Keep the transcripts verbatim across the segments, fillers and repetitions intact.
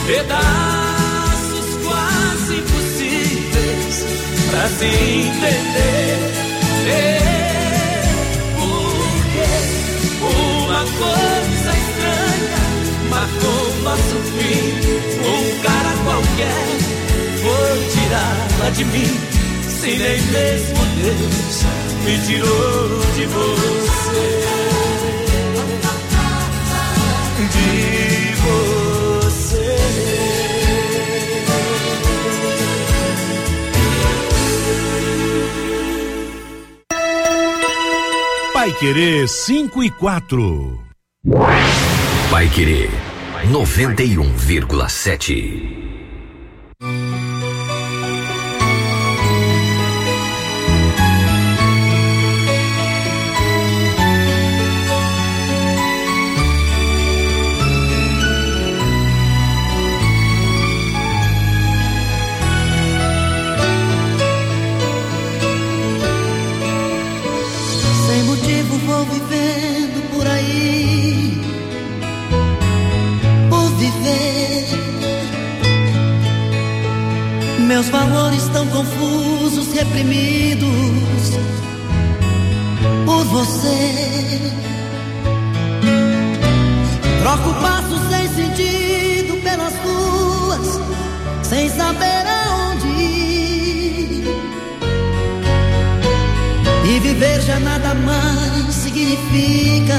pedaços quase impossíveis pra se entender. É porque uma coisa estranha marcou nosso fim. Um cara qualquer foi tirá-la de mim, se nem mesmo Deus me tirou de você. De você. Paiquerê cinco e quatro. Paiquerê noventa e um vírgula sete. Vou vivendo por aí, por viver. Meus valores tão confusos, reprimidos por você. Troco passos sem sentido pelas ruas, sem saber aonde ir. E viver já nada mais significa,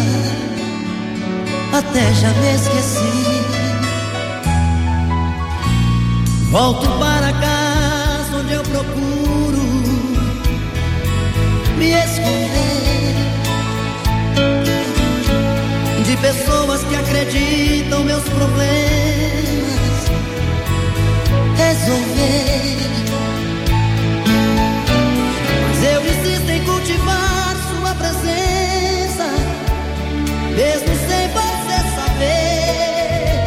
até já me esqueci. Volto para casa onde eu procuro me esconder de pessoas que acreditam meus problemas resolver. Mas eu insisto em cultivar sua presença, mesmo sem você saber.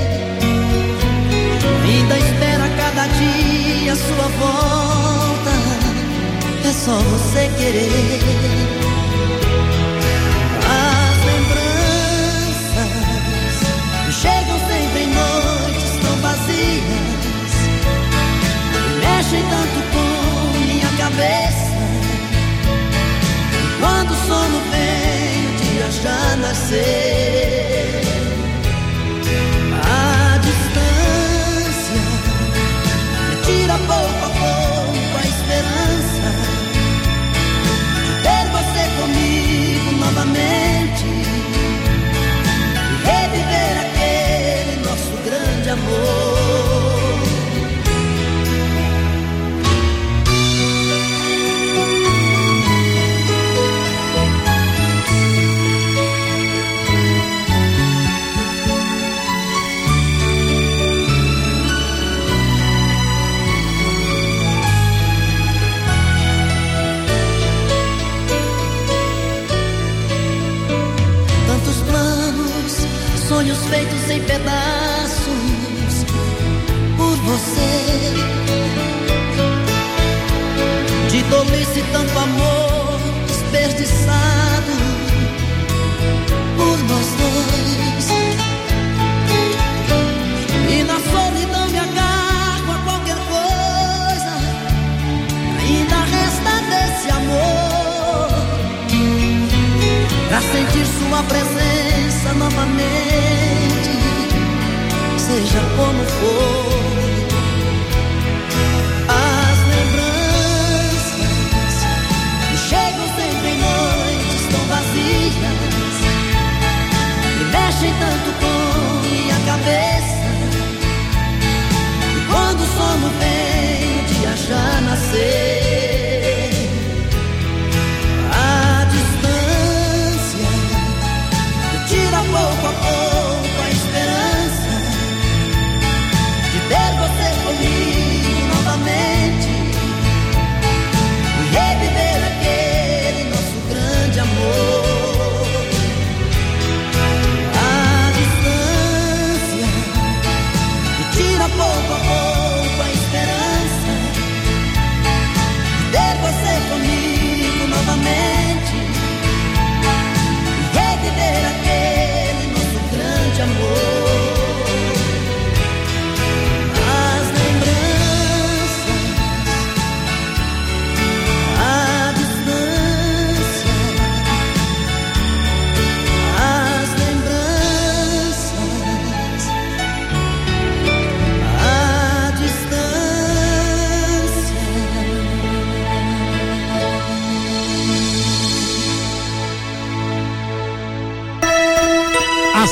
Ainda espera cada dia sua volta, é só você querer. As lembranças chegam sempre em noites tão vazias, mexem tanto com minha cabeça. Quando o sono vem, o dia já nasceu. A distância me tira pouco a pouco a esperança de ter você comigo novamente e reviver aquele nosso grande amor. Sonhos feitos em pedaços por você. De tolice tanto amor desperdiçado por nós dois. E na solidão me agarro a qualquer coisa, ainda resta desse amor, pra sentir sua presença novamente, seja como for. As lembranças chegam sempre em noites tão vazias e mexem tanto com minha cabeça. E quando o sono vem, o dia já nasceu. A distância tira pouco a pouco a esperança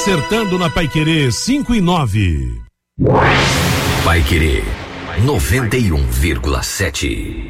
acertando na Paiquerê cinco e nove. Paiquerê noventa e um vírgula sete.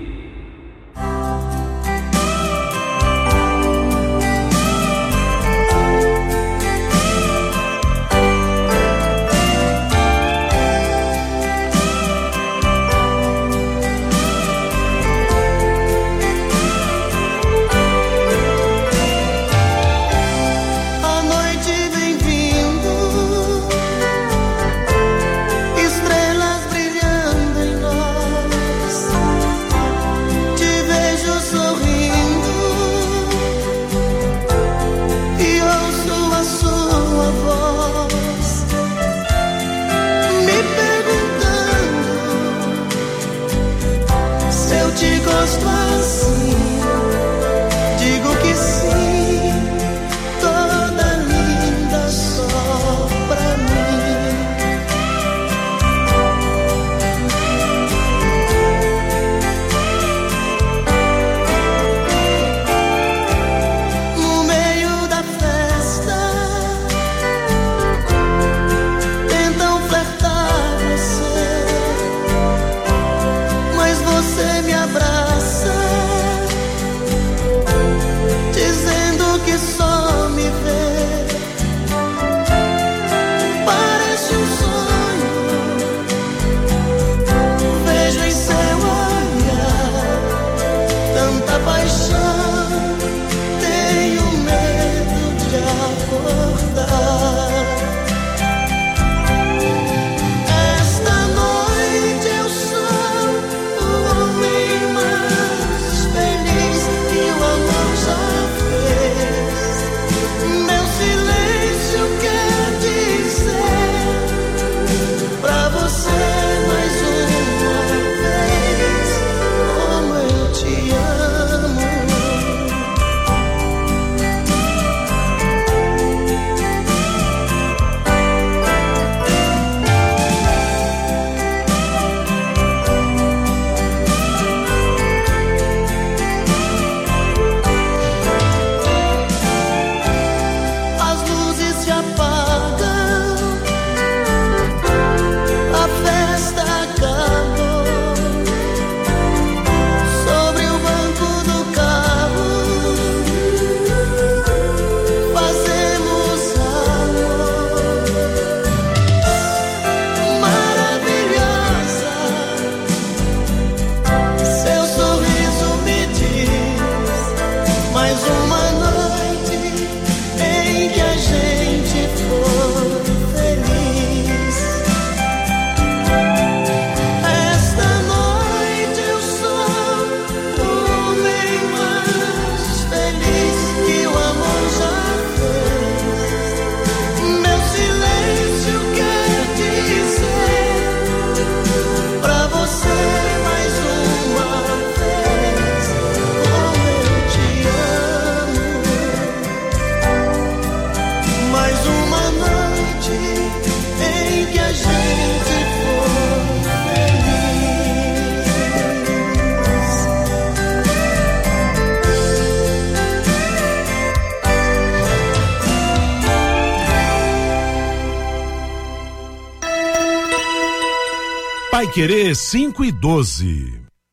Paiquerê cinco e doze.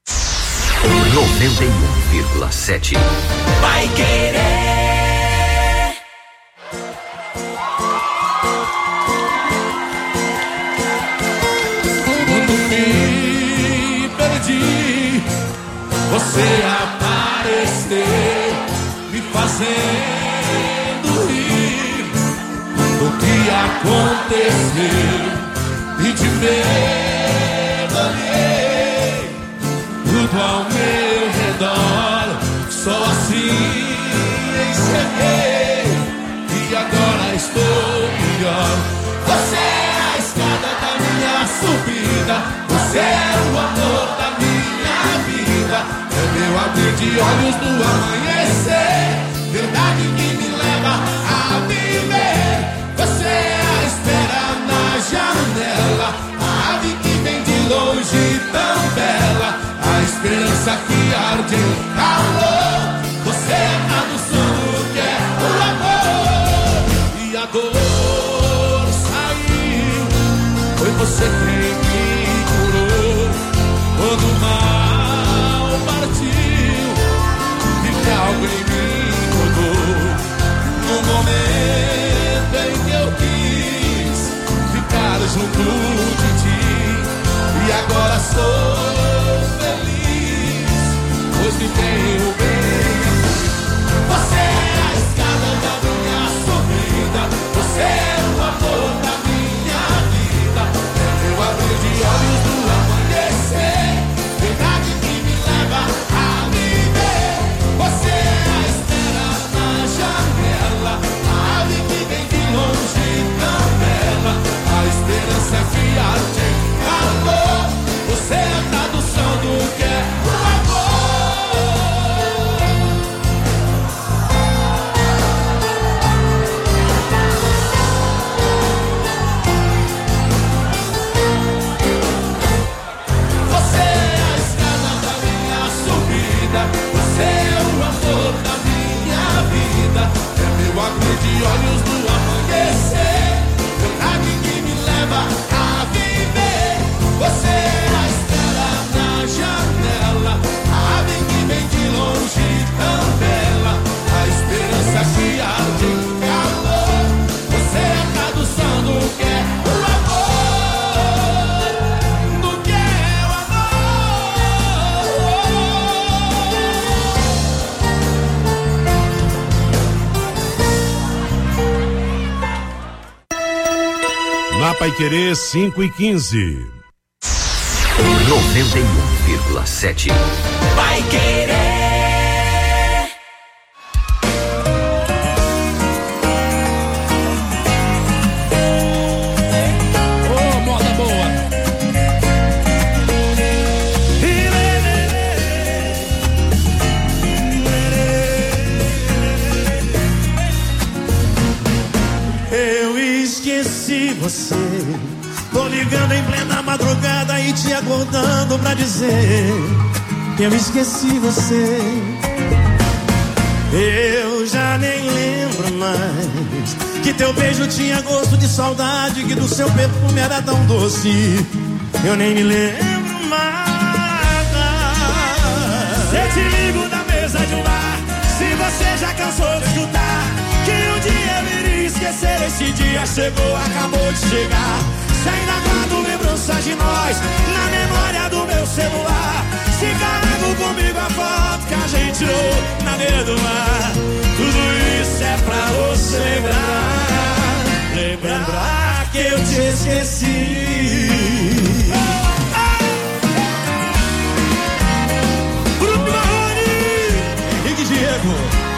noventa e um vírgula sete. Paiquerê. Quando me perdi, você apareceu, me fazendo rir do que aconteceu e de medo. Tudo ao meu redor, só assim enxerguei e agora estou melhor. Você é a escada da minha subida, você é o amor da minha vida, é meu abrir de olhos no amanhecer, verdade que me leva a viver. Você é a espera na janela, a ave que vem de longe tão bela, a esperança que arde em calor. Você é a do sono que é o amor e a dor. você quem me curou. Quando o mal partiu e que alguém me mudou. No momento em que eu quis ficar junto de ti, e agora sou feliz, pois me tenho bem. Você é a escada da minha subida, você é o amor da minha vida, é meu abrir de olhos do amanhecer, verdade que me leva a viver. Você é a espera na janela, a ave que vem de longe tão bela, a esperança é fiar de calor. Você é a tradução do que é o amor. Você é a escada da minha subida, você é o amor da minha vida, é meu abrir de olhos do amanhecer, verdade que me leva a viver. Você é a estrela na janela, a ave que vem de longe tão bela, a esperança que arde em calor. Você é a tradução do que é o amor, do que é o amor. Na Paiquerê cinco e quinze. noventa e um vírgula sete. Paiquerê. Ô, moda boa. Eu esqueci você. Tô ligando em plena madrugada e te acordando pra dizer que eu esqueci você. Eu já nem lembro mais que teu beijo tinha gosto de saudade, que do seu perfume era tão doce. Eu nem me lembro mais. Eu te ligo da mesa de um bar, se você já cansou de escutar que um dia eu iria esquecer. Esse dia chegou, acabou de chegar. Se ainda guardo lembranças de nós na memória do meu celular, se carrego comigo a foto que a gente tirou na beira do mar, tudo isso é pra você lembrar, lembrar que eu te esqueci. Bruno Marrone e que Diego.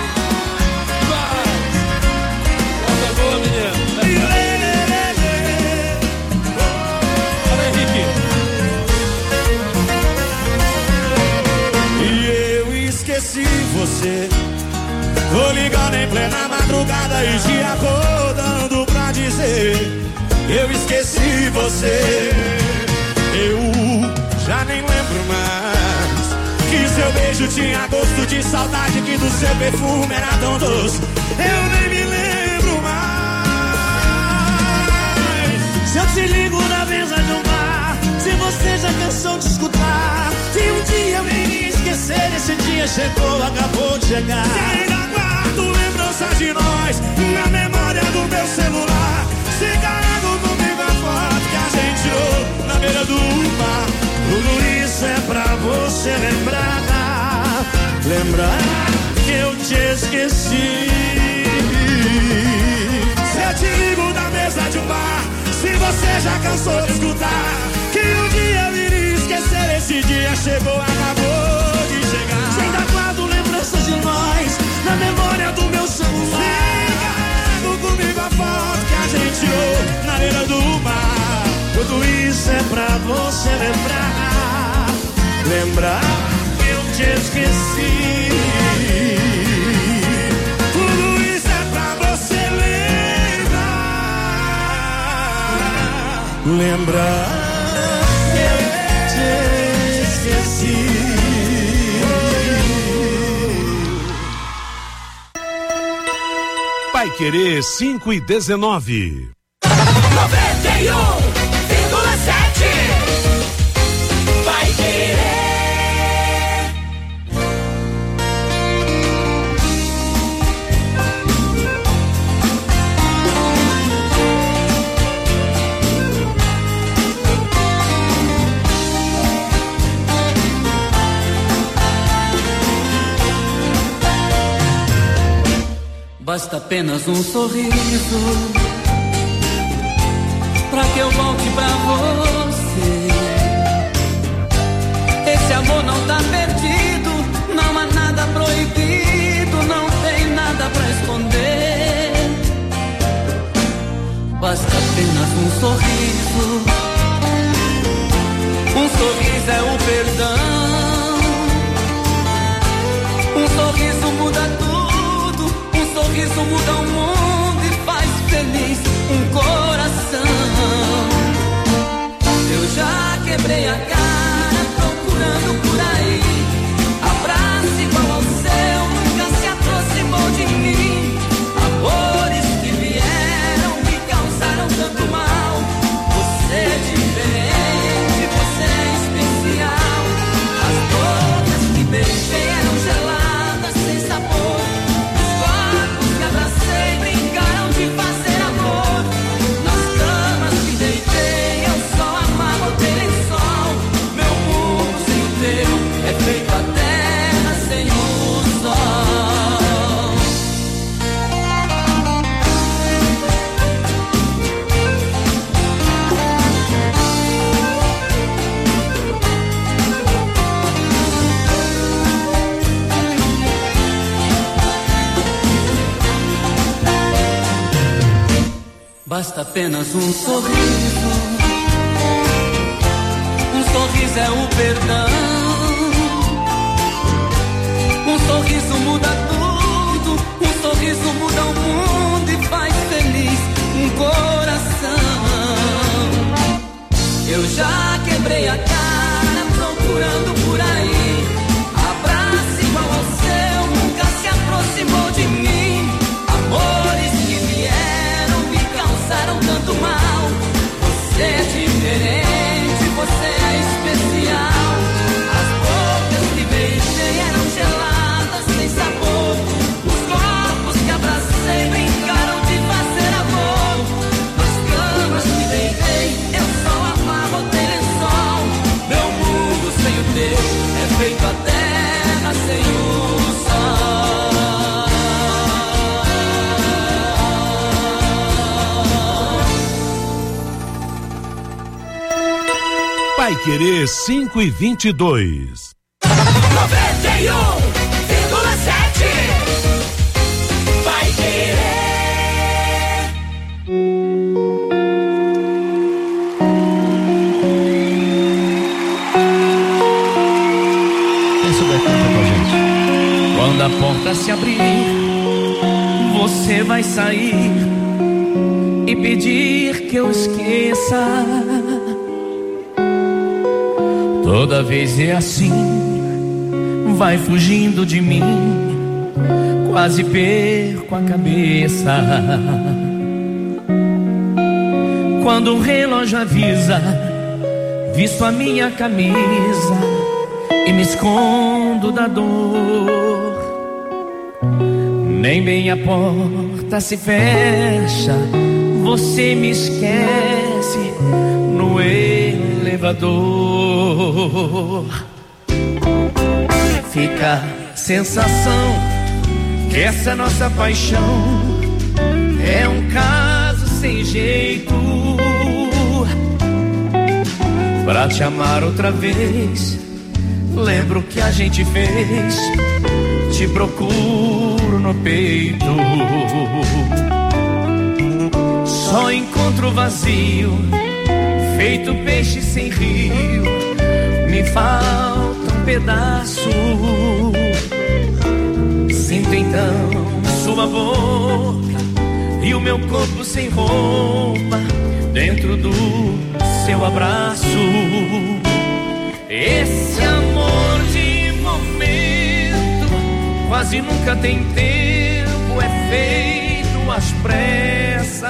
Moda boa, menino. Esqueci você. Tô ligando em plena madrugada e te acordando pra dizer eu esqueci você. Eu já nem lembro mais que seu beijo tinha gosto de saudade, que do seu perfume era tão doce. Eu nem me lembro mais. Se eu te ligo na mesa de um bar, se você já cansou de escutar que um dia eu iria esquecer, esse dia chegou, acabou de chegar. Se ainda guardo lembranças de nós na memória do meu celular, se carrego comigo a foto que a gente tirou na beira do mar, tudo isso é pra você lembrar, lembrar que eu te esqueci. Se eu te ligo da mesa de um bar, se você já cansou de escutar que um dia eu iria esquecer, esse dia chegou, acabou de chegar. Se ainda guardo lembranças de nós na memória do meu celular, se carrego comigo a foto que a gente tirou na beira do mar, tudo isso é pra você lembrar, lembrar que eu te esqueci. Tudo isso é pra você lembrar, lembrar que eu te esqueci. Paiquerê cinco e dezenove. noventa e um vírgula Basta apenas um sorriso pra que eu volte pra você. Esse amor não tá perdido, não há nada proibido, não tem nada pra esconder. Basta apenas um sorriso, um sorriso é o perdão. Um sorriso muda tudo, um sorriso muda o mundo e faz feliz um coração. Eu já quebrei a cara procurando por aí abraço igual ao seu, nunca se aproximou de mim. Amores que vieram me causaram tanto mal. Você é diferente, você é especial. As bocas que beijei eram geladas sem sabor. Os corpos que abracei brincaram de fazer amor. Nas camas que deitei eu só amava o teu lençol. Meu mundo sem o teu é feito a terra sem o sol. Basta apenas um sorriso, um sorriso é o perdão. Um sorriso muda tudo, um sorriso muda o mundo e faz feliz um coração. Eu já quebrei a cara procurando por aí abraço igual ao seu, nunca se aproximou de mim. Amores que vieram me causaram tanto mal. Você é diferente, você é especial. As bocas que beijei eram geladas sem sabor. Os corpos que abracei brincaram de fazer amor. Nas camas que deitei eu só amava o teu lençol. Meu mundo sem o teu é feito a terra sem o sol. Vai Querer cinco e vinte e dois. noventa e um vírgula sete. Vai Querer. Quem souber canta com a gente. Quando a porta se abrir, você vai sair e pedir que eu esqueça. Toda vez é assim, vai fugindo de mim, quase perco a cabeça. Quando o relógio avisa, visto a minha camisa e me escondo da dor. Nem bem a porta se fecha, você me esquece no elevador. Fica a sensação que essa nossa paixão é um caso sem jeito. Pra te amar outra vez, lembro o que a gente fez, te procuro no peito. Só encontro vazio, feito peixe sem rio, me falta um pedaço. Sinto então sua boca e o meu corpo sem roupa dentro do seu abraço. Esse amor de momento quase nunca tem tempo, é feito às pressas.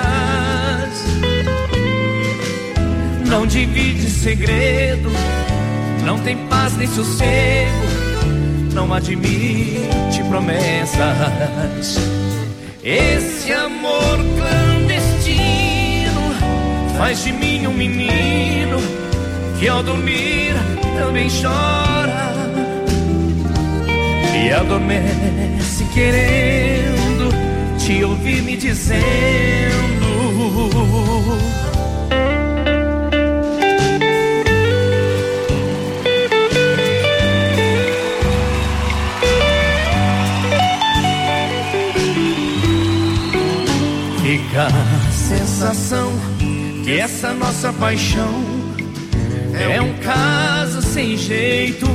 Não divide segredo, não tem paz nem sossego, não admite promessas. Esse amor clandestino faz de mim um menino que ao dormir também chora e adormece querendo te te ouvir me dizendo: fica a sensação que essa nossa paixão é um caso sem jeito.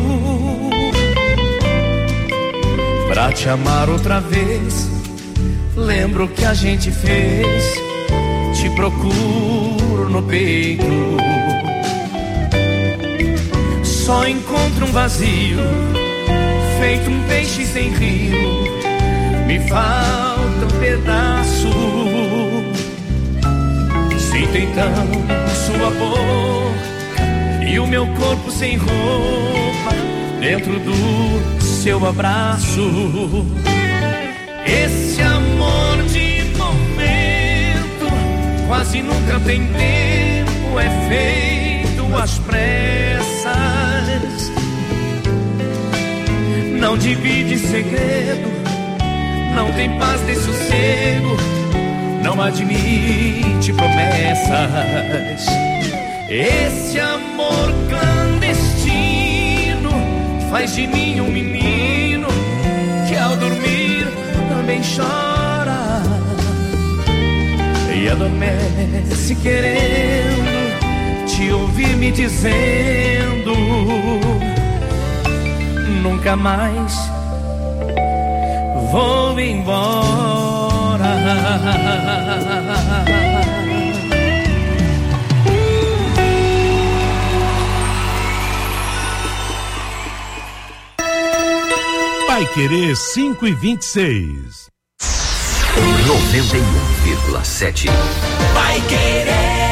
Pra te amar outra vez, lembro que a gente fez, te procuro no peito. Só encontro um vazio, feito um peixe sem rio. Me falta um pedaço. Sinto então sua boca e o meu corpo sem roupa dentro do seu abraço. Esse amor de momento quase nunca tem tempo, é feito às pressas. Não divide segredo, não tem paz nem sossego, não admite promessas. Esse amor clandestino faz de mim um menino que ao dormir também chora e adormece querendo te ouvir me dizendo: nunca mais vou embora. Vai Querer cinco e vinte e seis. noventa e um vírgula sete. Vai Querer.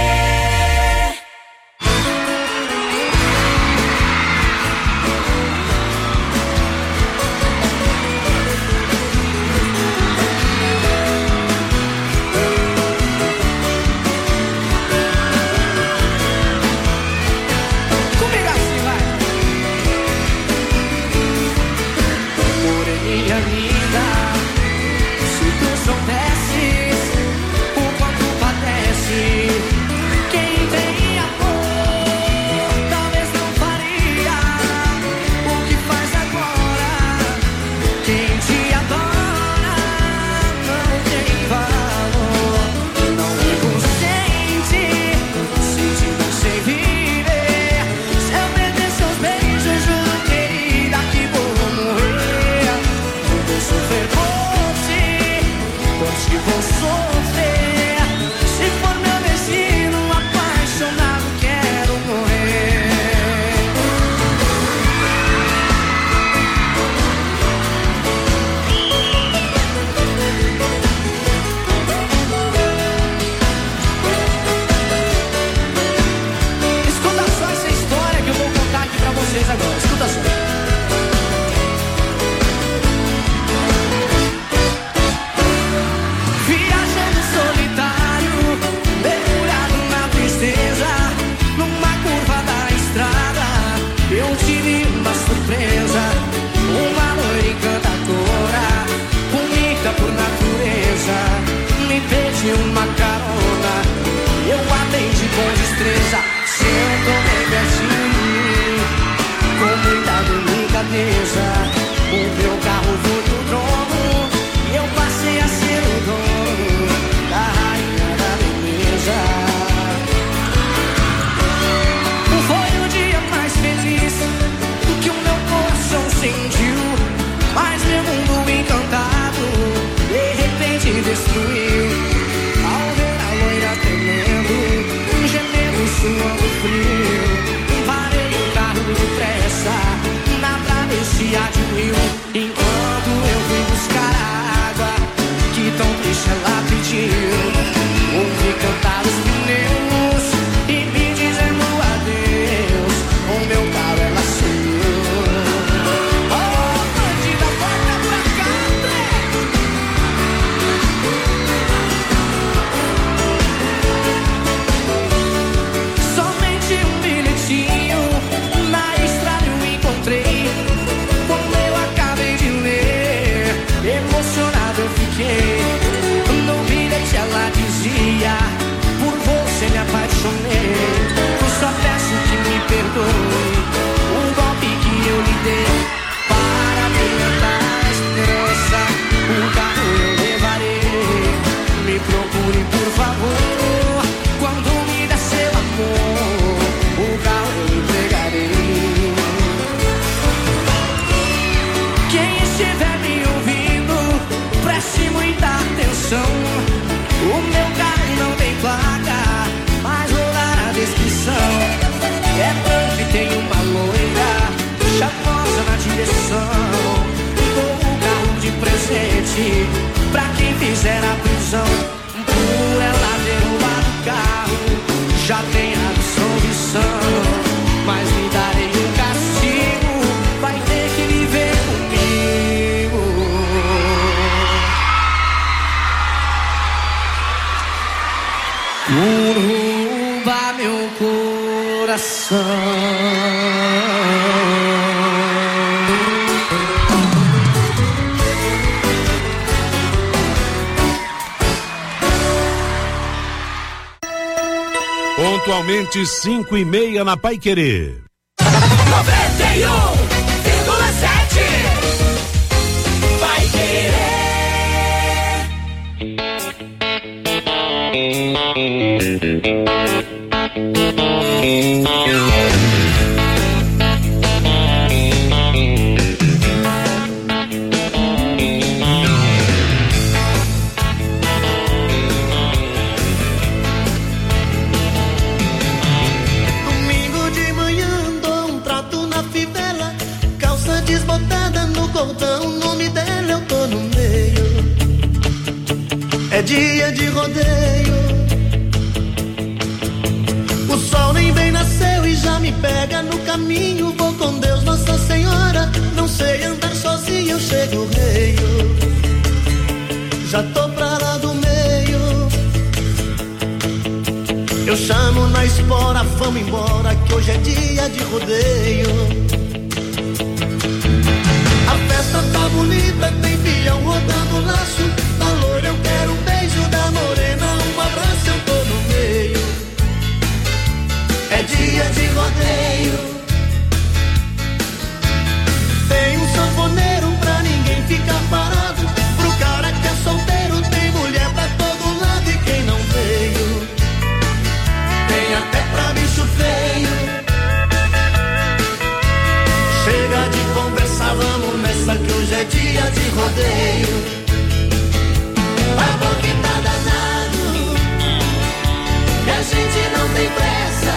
Somente um bilhete castigo pra quem fizer a prisão. Por ela derrubar o carro, já tem absolvição. Mas me darei um castigo, vai ter que viver comigo. Rouba meu coração. Pontualmente cinco e meia na Paiquerê. noventa e um vírgula sete Paiquerê. Domingo de manhã dou um trato na fivela, calça desbotada no cordão, o nome dela eu tô no meio. É dia de rodeio, o sol nem bem nasceu e já me pega no caminho. Vou com Deus, Nossa Senhora, não sei andar sozinho, eu chego reio. Já tô pra lá do meio, eu chamo na espora, vamos embora, que hoje é dia de rodeio. A festa tá bonita, tem peão rodando laço. Da loira eu quero um beijo, da morena um abraço, eu tô no meio. É dia de rodeio, tem um sanfoneiro pra ninguém ficar parado. Pro cara que é solteiro tem mulher pra todo lado. E quem não veio tem até pra bicho feio. Chega de conversar, vamos nessa que hoje é dia de rodeio. A boca tá danado, e a gente não tem pressa.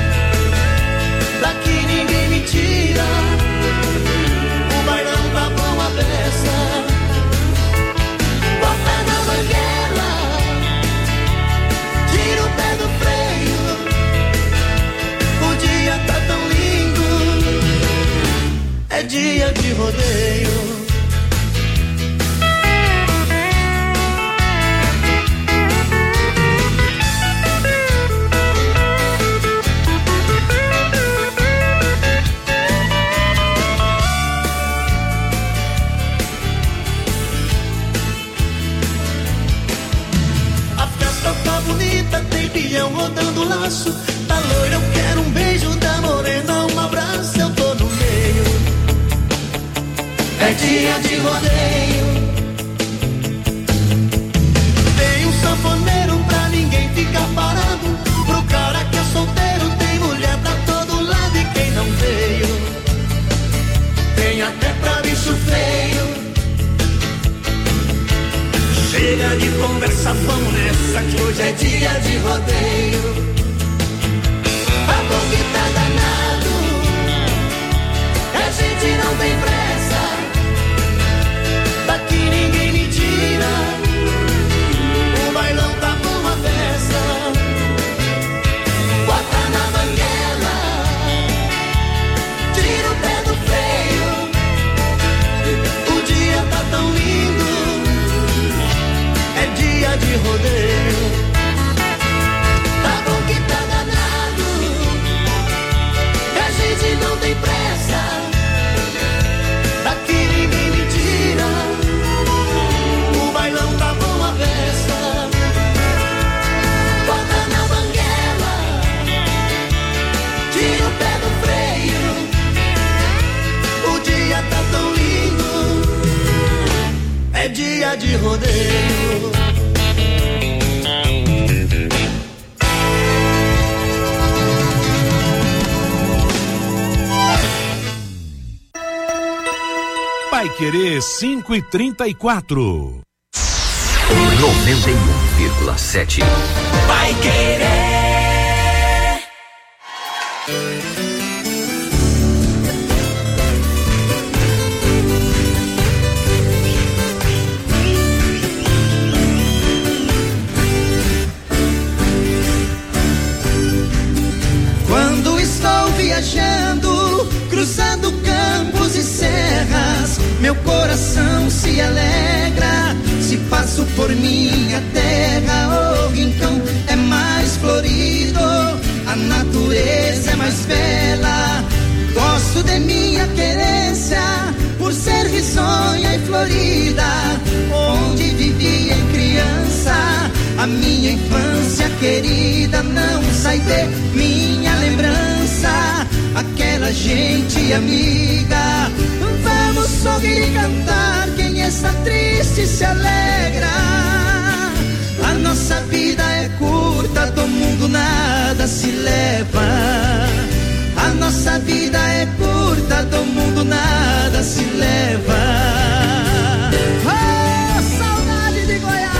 Daqui ninguém me tira, o bailão tá bom a beça. Bota na banguela, tira o pé do freio. O dia tá tão lindo, é dia de rodeio. Tem peão rodando laço. Da loira eu quero um beijo, da morena um abraço, eu tô no meio. É dia de rodeio, tem um sanfoneiro pra ninguém ficar parado. Pro cara que é solteiro tem mulher pra todo lado. E quem não veio tem até pra bicho feio. Chega de conversa, vamos nessa que hoje é dia de rodeio. A boca tá danado, a gente não tem pressa. Daqui ninguém me tira, o bailão tá bom a festa. Bota na banguela, tira o pé do freio. O dia tá tão lindo, é dia de rodeio. Tá bom que tá danado, a gente não tem pressa. Daqui ninguém me tira, o bailão tá bom a beça. Bota na banguela, tira o pé do freio. O dia tá tão lindo, é dia de rodeio. Paiquerê cinco e trinta e quatro. noventa e um vírgula sete. Paiquerê. por minha terra, o rincão é mais florido, a natureza é mais bela. Gosto de minha querência, por ser risonha e florida, onde vivi em criança. A minha infância querida não sai de minha lembrança. Aquela gente amiga, vamos sorrir e cantar. Quem está triste se alegra. A nossa vida é curta, do mundo nada se leva. A nossa vida é curta, do mundo nada se leva. Oh, saudade de Goiás!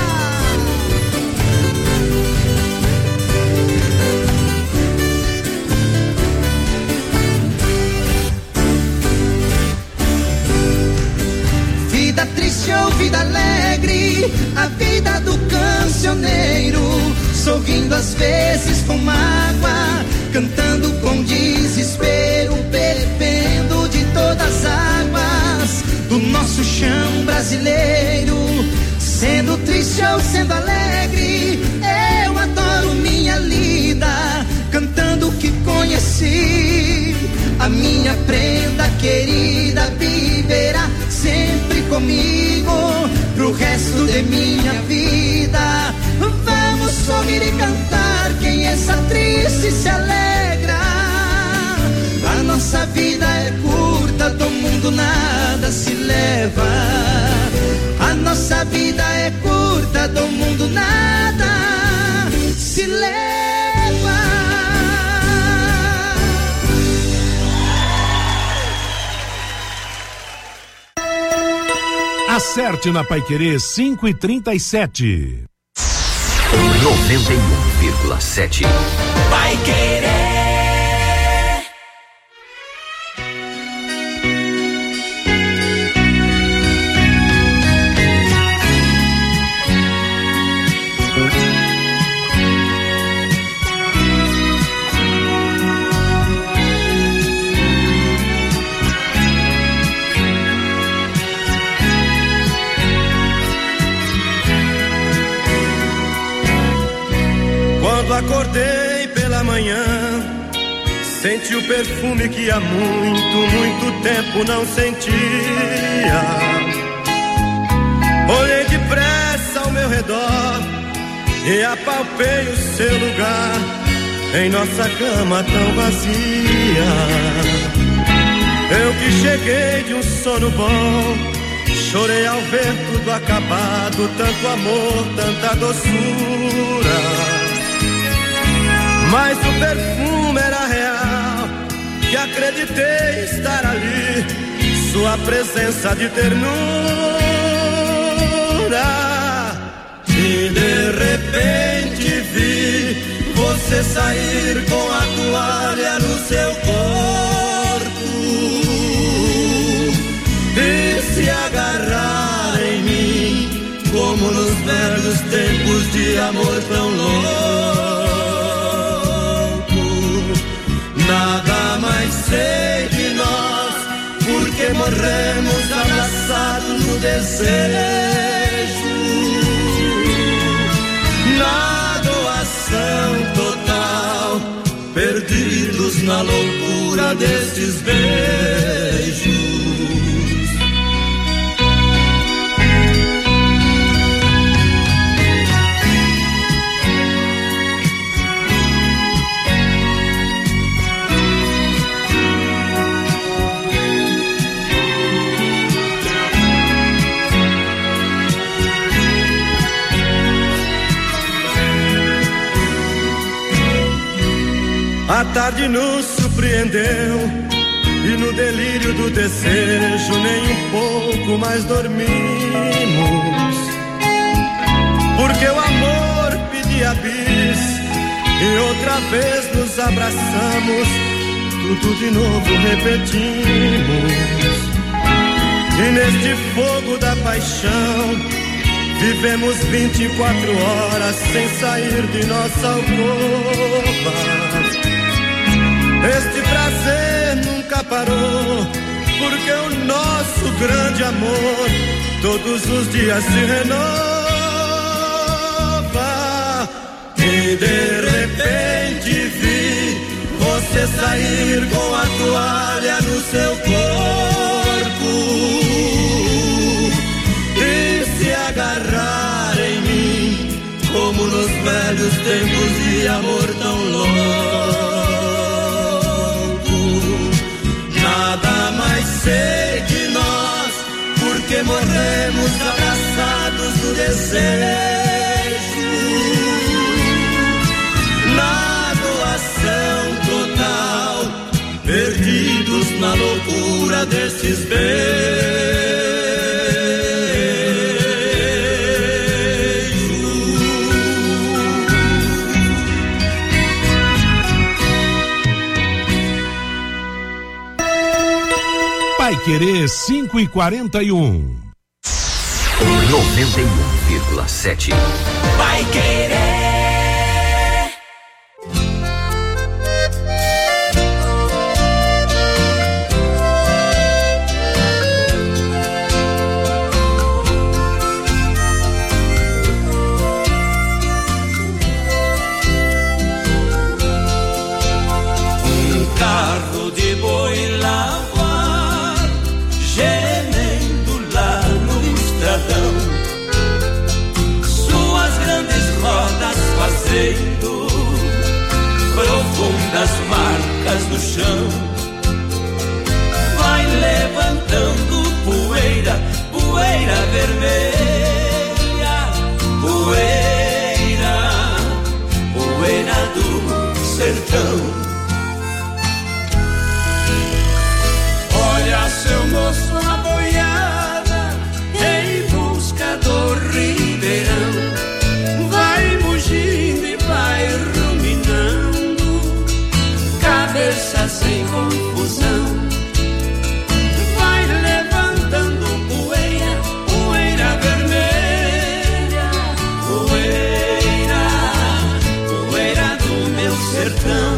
Vida triste ou vida alegre, a vida do cancioneiro, sorrindo às vezes com mágoa, cantando com desespero, bebendo de todas as águas do nosso chão brasileiro. Sendo triste ou sendo alegre, eu adoro minha lida, cantando o que conheci. A minha prenda querida viverá sempre comigo pro resto de minha vida. Vamos sorrir e cantar, quem está triste se alegra. A nossa vida é curta, do mundo nada se leva. A nossa vida é curta, do mundo nada se leva. Acerte na Paiquerê cinco e trinta e sete. noventa e um vírgula sete. Paiquerê. Acordei pela manhã, senti o perfume que há muito, muito tempo não sentia. Olhei depressa ao meu redor e apalpei o seu lugar em nossa cama tão vazia. Eu que cheguei de um sono bom, chorei ao ver tudo acabado, tanto amor, tanta doçura. Mas o perfume era real, que acreditei estar ali, sua presença de ternura. E de repente vi você sair com a toalha no seu corpo e se agarrar em mim, como nos velhos tempos de amor tão louco. Nada mais sei de nós, porque morremos abraçados no desejo. Na doação total, perdidos na loucura desses beijos. A tarde nos surpreendeu e no delírio do desejo nem um pouco mais dormimos, porque o amor pedia bis e outra vez nos abraçamos, tudo de novo repetimos. E neste fogo da paixão vivemos vinte e quatro horas sem sair de nossa alcova. Este prazer nunca parou, porque o nosso grande amor todos os dias se renova. E de repente vi você sair com a toalha no seu corpo e se agarrar em mim como nos velhos tempos de amor tão louco. Nada mais sei de nós, porque morremos abraçados no desejo, na doação total, perdidos na loucura desses beijos. Paiquerê cinco e quarenta e um. noventa e um vírgula sete. Paiquerê. Um carro de boi lavar, gemendo lá no estradão, suas grandes rodas fazendo profundas marcas no chão. Vai levantando poeira, poeira vermelha, poeira, poeira do sertão. Olha, seu moço, a boiada em busca do ribeirão, vai mugindo e vai ruminando, cabeça sem confusão. Vai levantando poeira, poeira vermelha, poeira, poeira do meu sertão.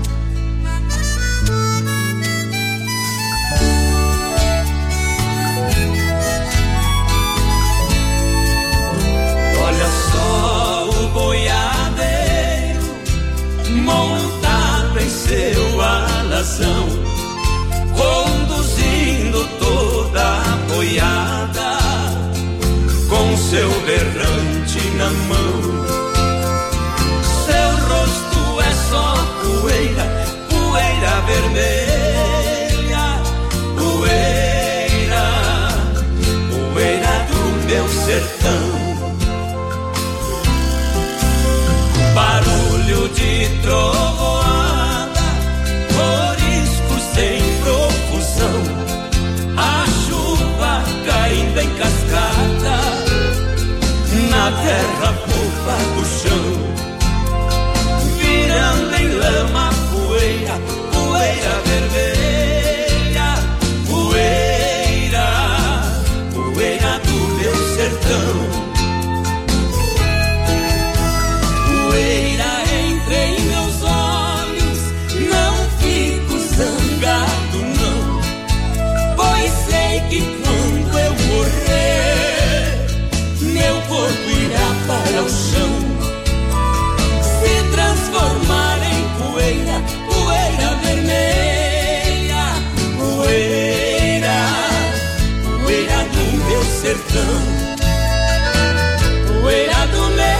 Montado em seu alazão, conduzindo toda a boiada, com seu berrante na mão. Seu rosto é só poeira, poeira vermelha, poeira, poeira do meu sertão. Barulho de trovoada, corisco sem profusão, a chuva caindo em cascata, na terra fofa do chão, virando em lama poeira, poeira vermelha, poeira, poeira do meu sertão. Poeira entra em meus olhos, não fico zangado não, pois sei que quando eu morrer, meu corpo irá para o chão, se transformar em poeira, poeira vermelha, poeira, poeira do meu sertão, poeira do meu sertão.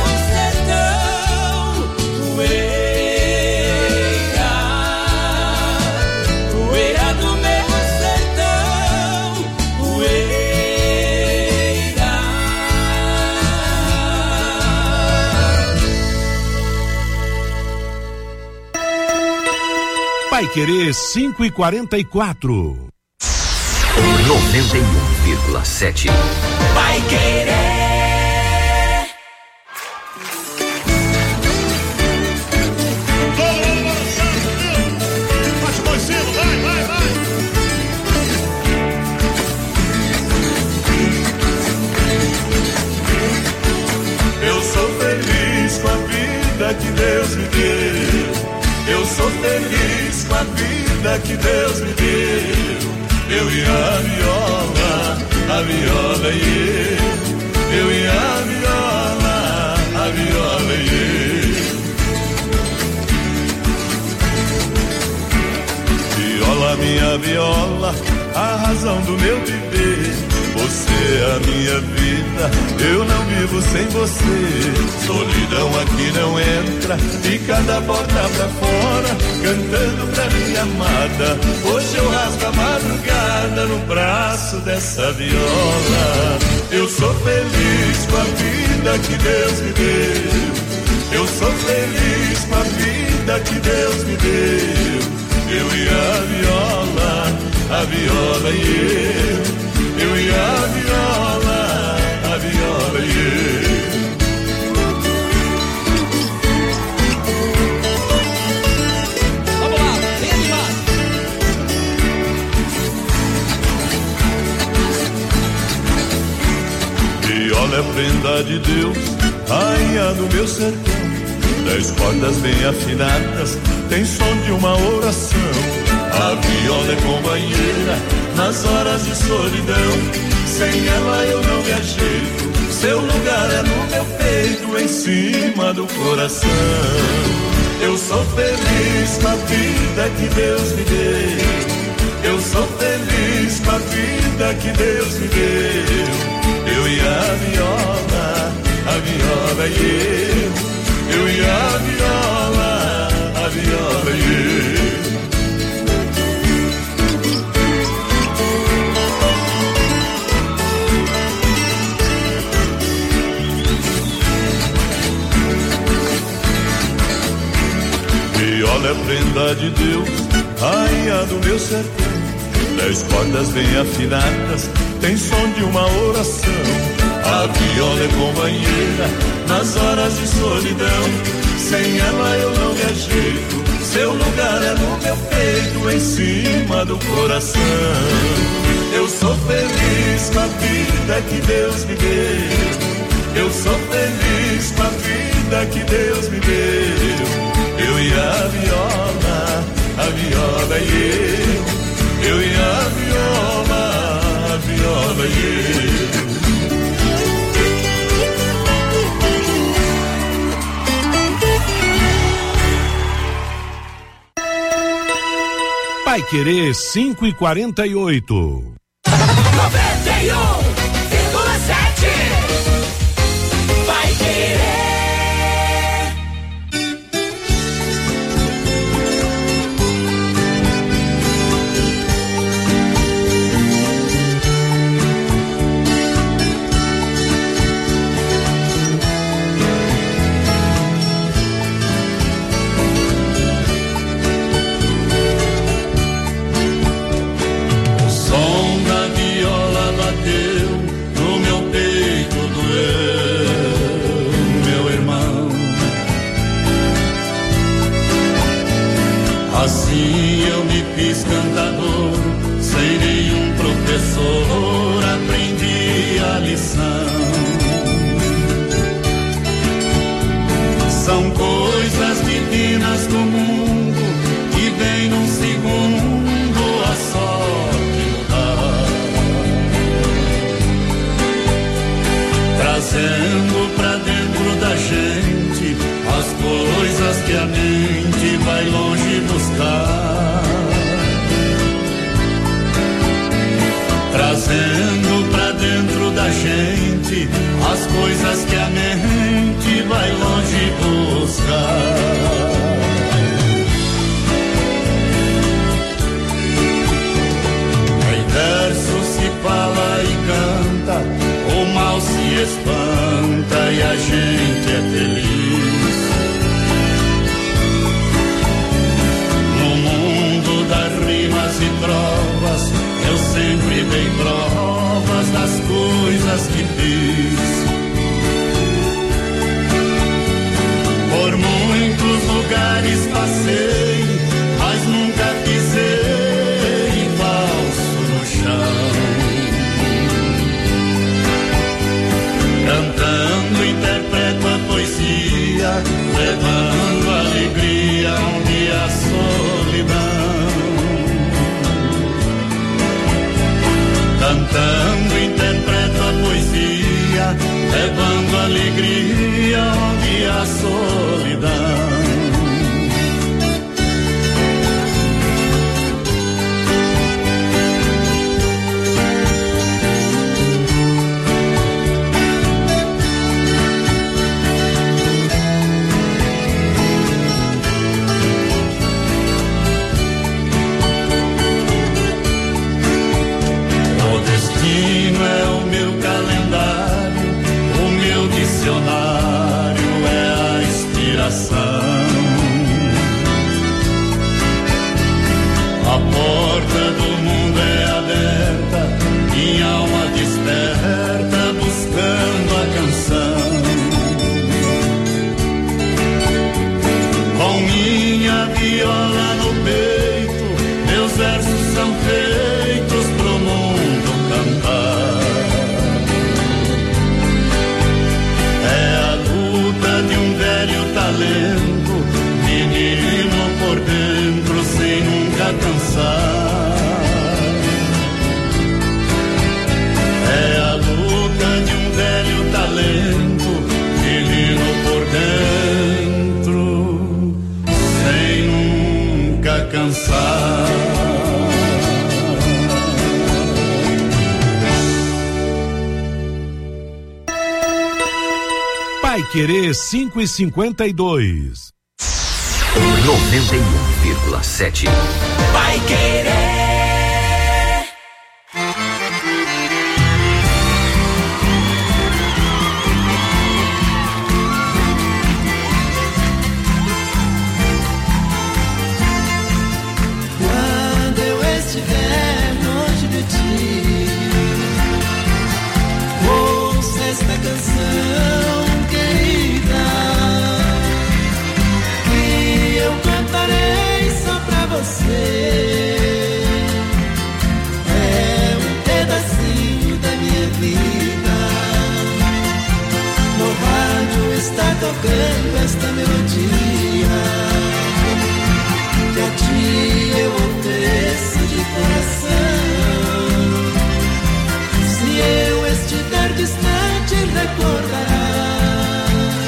Poeira, poeira do meu sertão, poeira. Paiquerê cinco e quarenta e quatro. noventa e um vírgula sete. Paiquerê. Que Deus me deu, eu sou feliz com a vida que Deus me deu. Eu e a viola, a viola e eu, eu e a viola, a viola e eu. a minha viola, a razão do meu viver. Você é a minha vida, eu não vivo sem você. Solidão aqui não entra, e cada porta pra fora, cantando pra minha amada. Hoje eu rasgo a madrugada no braço dessa viola. Eu sou feliz com a vida que Deus me deu. Eu sou feliz com a vida que Deus me deu. Eu e a viola, a viola e eu. Eu e a viola, a viola e eu. Vamos lá, vem animado. Viola é prenda de Deus, rainha do meu sertão. Dez cordas bem afinadas, tem som de uma oração. A viola é companheira nas horas de solidão. Sem ela eu não me ajeito, seu lugar é no meu peito, em cima do coração. Eu sou feliz com a vida que Deus me deu. Eu sou feliz com a vida que Deus me deu. Eu e a viola, a viola e eu. Eu e a viola, a viola e eu. Viola é prenda de Deus, rainha do meu sertão. Dez cordas bem afinadas, tem som de uma oração. A viola é companheira nas horas de solidão. Sem ela eu não me ajeito, seu lugar é no meu peito, em cima do coração. Eu sou feliz com a vida que Deus me deu. Eu sou feliz com a vida que Deus me deu. Eu e a viola, a viola e eu. Eu e a viola, a viola e eu. Paiquerê cinco e quarenta e oito. noventa e um vírgula sete. Paiquerê. Assim eu me fiz cantador, sem nenhum professor, aprendi a lição. São coisas divinas do mundo que vem num segundo a sorte mudar, trazendo pra dentro da gente as coisas que a mente vai longe buscar, trazendo pra dentro da gente as coisas que a mente vai longe buscar. Em verso se fala e canta, o mal se espanta e a gente é feliz. Rimas e trovas, eu sempre dei provas das coisas que fiz. A porta do mundo é aberta, minha alma desperta buscando a canção. Com minha viola no peito, meus versos são feitos pro mundo cantar. É a luta de um velho talento, menino por dentro sem nunca cansar. É a luta de um velho talento, menino por dentro sem nunca cansar. Paiquerê cinco e cinquenta e dois. noventa e um vírgula sete. Paiquerê. Quando eu estiver longe de ti, ouça esta canção, querida, que eu cantarei só pra você. É um pedacinho da minha vida. No rádio está tocando esta melodia, que a ti eu ofereço de coração. Se eu estiver distante, recordará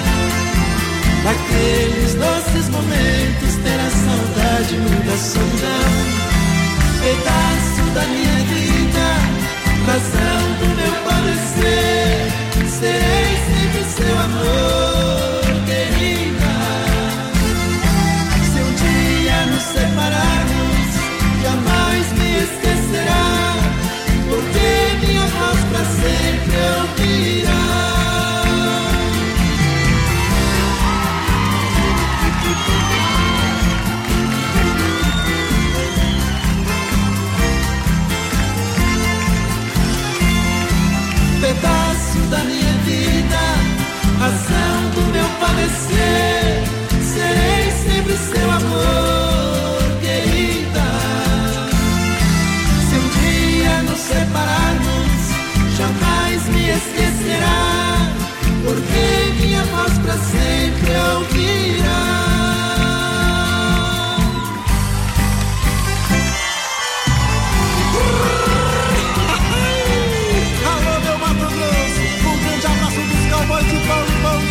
daqueles doces momentos, terá saudade, muita solidão. Pedaço da minha vida, razão do meu padecer, serei sempre seu amor, querida. Se um dia nos separarmos, jamais me esquecerá, porque minha voz pra sempre ouvirá. Pedaço da minha vida, razão do meu padecer, serei sempre seu amor, querida. Se um dia nos separarmos, jamais me esquecerá, porque minha voz pra sempre ouvirá. Alô, meu Mato Grosso, um grande abraço dos cowboys de pão e pão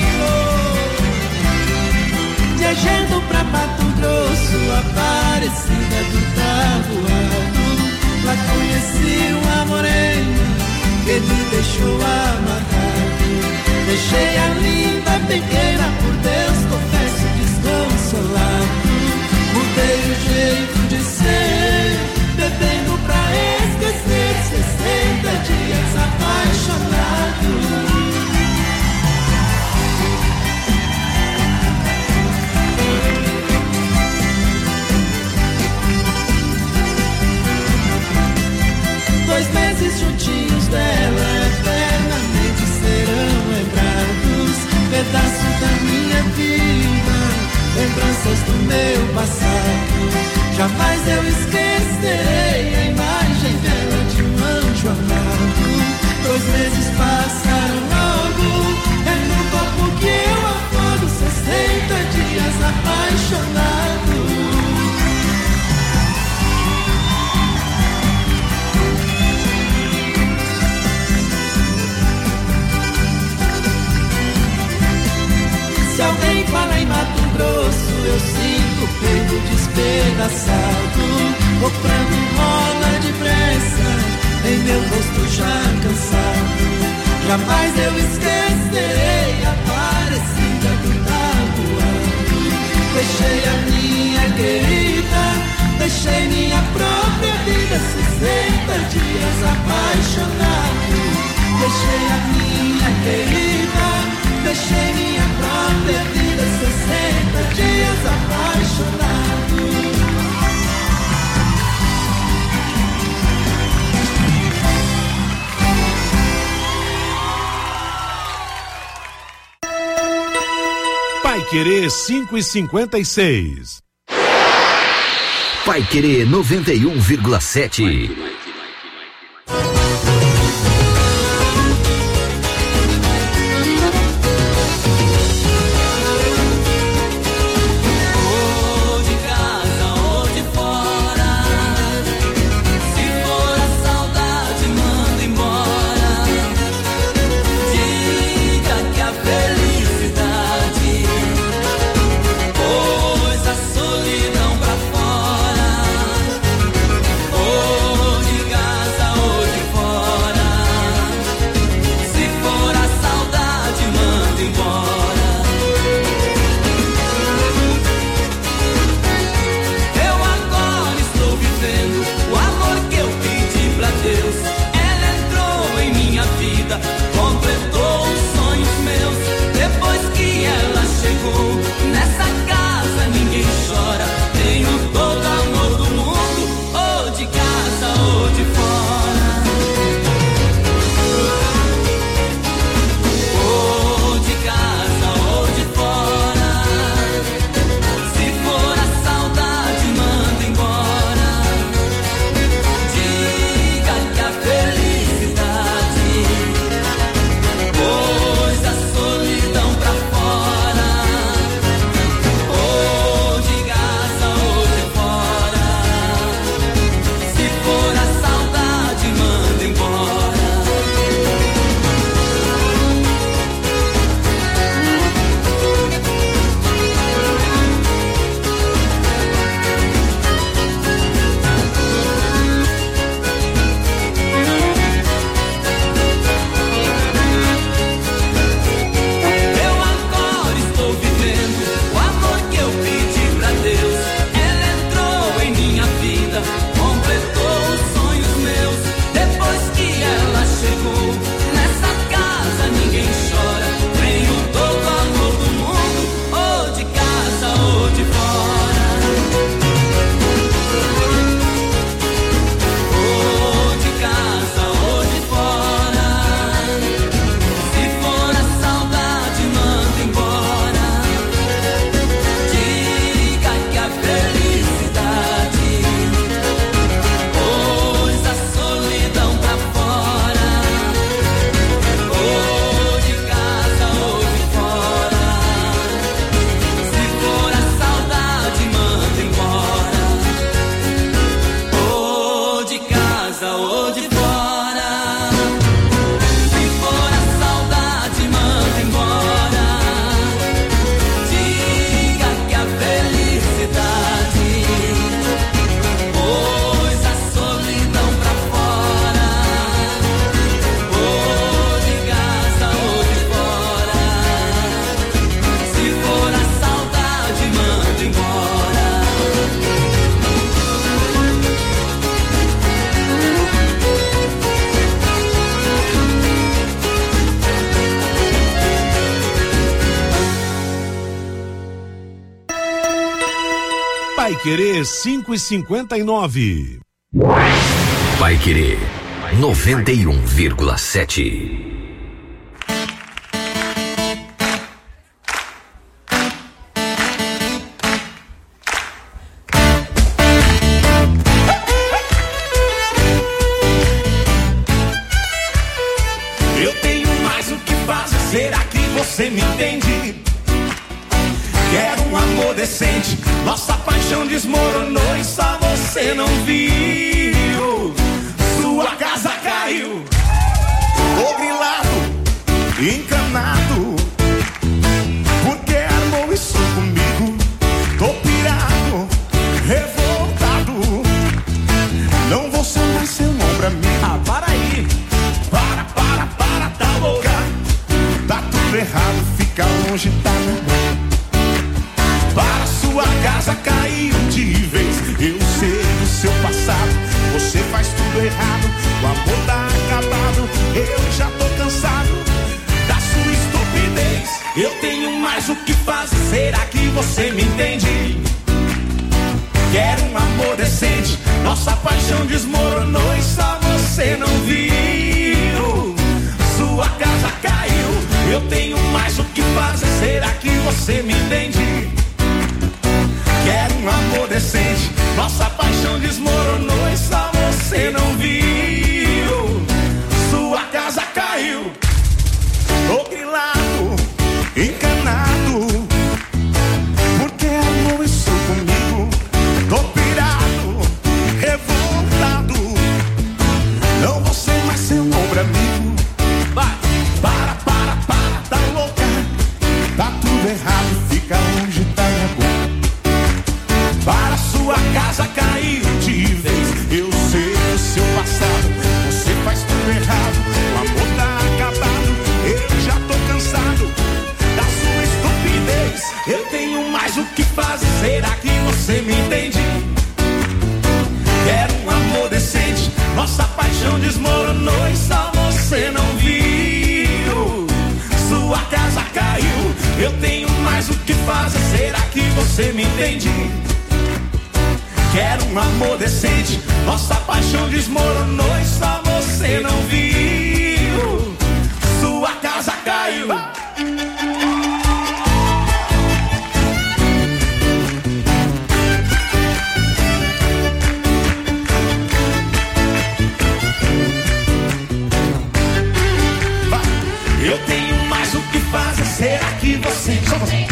e viajando pra Mato Grosso, Aparecida do Taboado, lá conheci uma morena que me deixou amarrado. Deixei a linda pequena, por Deus confesso desconsolado. Mudei o jeito de ser, bebendo pra esquecer, sessenta dias apaixonado. Dois meses juntinhos dela, eternamente serão lembrados. Pedaços da minha vida, lembranças do meu passado. Jamais eu esquecerei a imagem dela de um anjo amado. Dois meses passaram logo, é no corpo que eu afogo, sessenta dias apaixonado. Se alguém fala em Mato Grosso, eu sinto o peito despedaçado. Comprando rola depressa, em meu rosto já cansado. Jamais eu esquecerei a Aparecida do Taboado. Deixei a minha querida, deixei minha própria vida, sessenta dias apaixonado. Deixei a minha querida, deixei minha própria vida, sessenta dias apaixonado. Paiquerê cinco e cinquenta e seis. Paiquerê noventa e um vírgula sete. Paiquerê cinco e cinquenta e nove. Paiquerê noventa e um vírgula sete. Eu tenho mais o que fazer, será que você me entende? Quero um amor decente, nossa paixão desmoronou e só você não viu. Sua casa caiu, tô grilado, encanado, porque armou isso comigo. Tô pirado, revoltado, não vou ser mais seu ombro amigo. Ah, para aí, para, para, para, tá louca. Tá tudo errado, fica longe, tá melhor. Para sua casa caiu de vez. Eu sei do seu passado, você faz tudo errado. O amor tá acabado, eu já tô cansado da sua estupidez. Eu tenho mais o que fazer, será que você me entende? Quero um amor decente, nossa paixão desmoronou e só você não viu. Sua casa caiu, eu tenho mais o que fazer, será que você me entende? paixão desmoronou e só você não viu. Sua casa caiu, eu tenho mais o que fazer. Será que você me entende? Quero um amor decente. Nossa paixão desmoronou e só você não viu. Sua casa caiu. Eu tenho mais o que fazer. Será que você... Só você.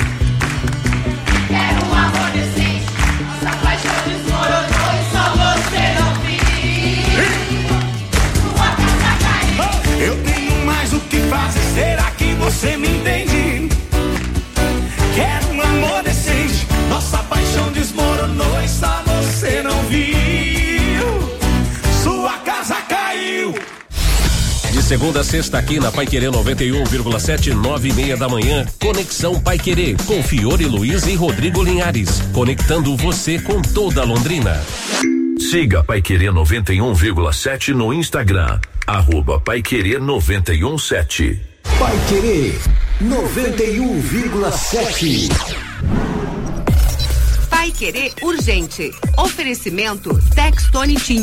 Quero um amor decente. Nossa paixão desmoronou e só você não viu. Sua casa caiu. Eu tenho mais o que fazer. Será que você me entende? Quero um amor decente. Nossa paixão desmoronou e só você não viu. Sua casa caiu. De segunda a sexta aqui na Paiquerê noventa e um vírgula sete, nove e meia da manhã, Conexão Paiquerê, com Fiore Luiz e Rodrigo Linhares, conectando você com toda Londrina. Siga Paiquerê noventa e um vírgula sete no Instagram, arroba Paiquerê noventa e um sete. Paiquerê noventa e um vírgula sete. Paiquerê urgente. Oferecimento Textone Tim.